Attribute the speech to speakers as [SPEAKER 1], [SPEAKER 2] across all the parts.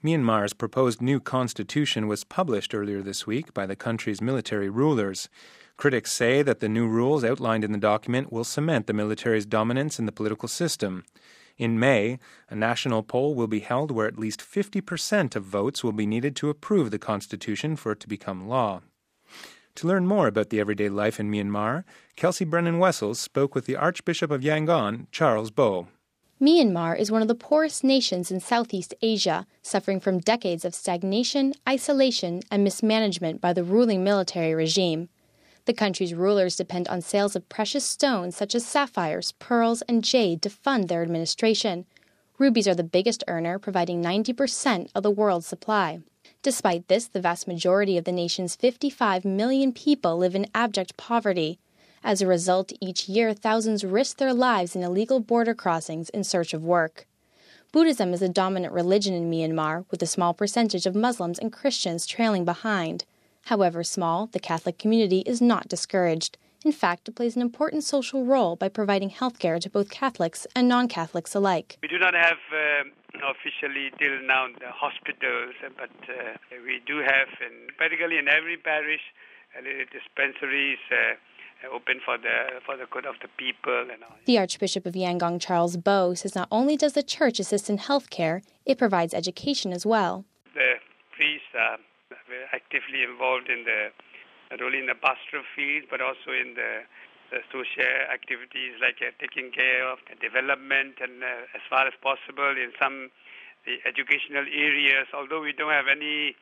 [SPEAKER 1] Myanmar's proposed new constitution was published earlier this week by the country's military rulers. Critics say that the new rules outlined in the document will cement the military's dominance in the political system. In May, a national poll will be held where at least 50% of votes will be needed to approve the constitution for it to become law. To learn more about the everyday life in Myanmar, Kelsey Brennan-Wessels spoke with the Archbishop of Yangon, Charles Bo.
[SPEAKER 2] Myanmar is one of the poorest nations in Southeast Asia, suffering from decades of stagnation, isolation, and mismanagement by the ruling military regime. The country's rulers depend on sales of precious stones such as sapphires, pearls, and jade to fund their administration. Rubies are the biggest earner, providing 90% of the world's supply. Despite this, the vast majority of the nation's 55 million people live in abject poverty. As a result, each year thousands risk their lives in illegal border crossings in search of work. Buddhism is the dominant religion in Myanmar, with a small percentage of Muslims and Christians trailing behind. However small, the Catholic community is not discouraged. In fact, it plays an important social role by providing health care to both Catholics and non-Catholics alike.
[SPEAKER 3] We do not have officially till now the hospitals, but we do have, practically in every parish, dispensaries open for the good of the people. And all.
[SPEAKER 2] The Archbishop of Yangon, Charles Bo, says not only does the church assist in health care, it provides education as well.
[SPEAKER 3] The priests are very actively involved in not only in the pastoral field, but also in the social activities like taking care of the development and as far as possible in some the educational areas. Although we don't have any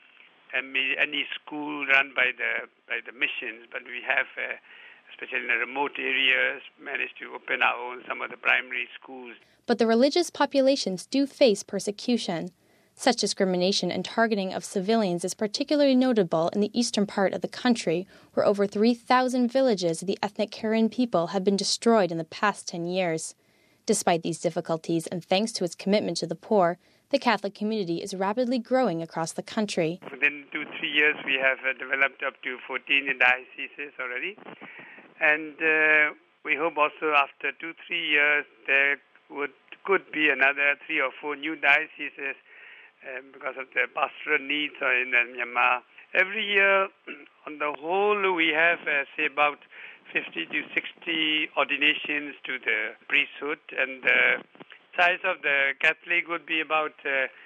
[SPEAKER 3] school run by the missions, but we have, especially in the remote areas, managed to open our own some of the primary schools.
[SPEAKER 2] But the religious populations do face persecution. Such discrimination and targeting of civilians is particularly notable in the eastern part of the country, where over 3,000 villages of the ethnic Karen people have been destroyed in the past 10 years. Despite these difficulties, and thanks to its commitment to the poor, the Catholic community is rapidly growing across the country.
[SPEAKER 3] Within 2-3 years, we have developed up to 14 dioceses already. And we hope also after 2-3 years, there could be another 3 or 4 new dioceses because of the pastoral needs in Myanmar. Every year, on the whole, we have, say, about 50 to 60 ordinations to the priesthood, and the size of the Catholic would be about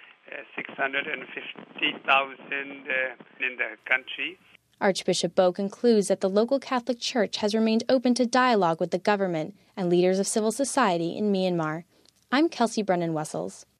[SPEAKER 3] 650,000 in the country.
[SPEAKER 2] Archbishop Bo concludes that the local Catholic Church has remained open to dialogue with the government and leaders of civil society in Myanmar. I'm Kelsey Brennan-Wessels.